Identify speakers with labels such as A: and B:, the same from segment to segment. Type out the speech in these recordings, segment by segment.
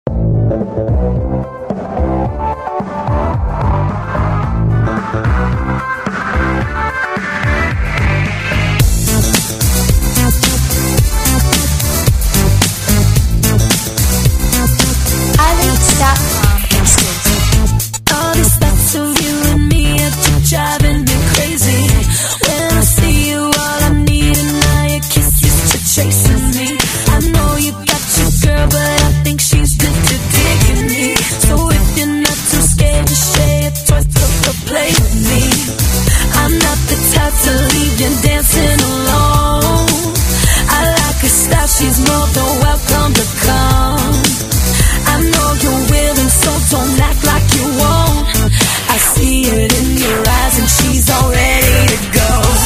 A: All these thoughts of you and me are just driving me crazy. When I see you, all I need and now your kisses to chasing me. I know you got your girl, but I think she's just digging me. So if you're not too scared to share your toys, go play with me. I'm not the type to leave you dancing alone. I like her style, she's more than welcome to come. I know you're willing, so don't act like you won't. I see it in your eyes and she's all ready to go.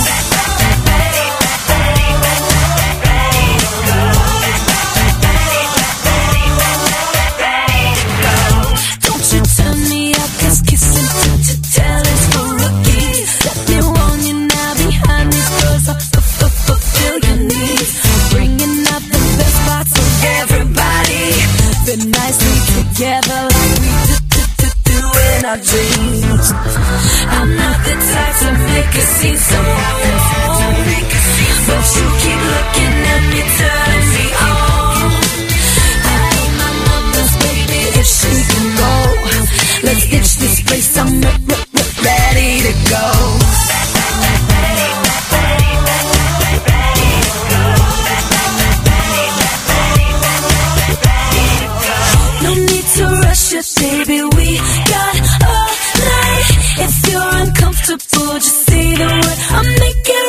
A: Don't you turn me out, 'cause kissing to tell is for rookies. Let me warn you now, behind these doors I'll fulfill your needs. Bringing out the best parts of everybody. Fit nicely together like we do in our dreams. I'm not the type to make a scene, so but you keep looking at me, turning me on. I know my mother's baby, if she can go, let's ditch this place, I'm ready to go. No need to rush it, baby, we got all night. If you're uncomfortable, just say the word, I'll make it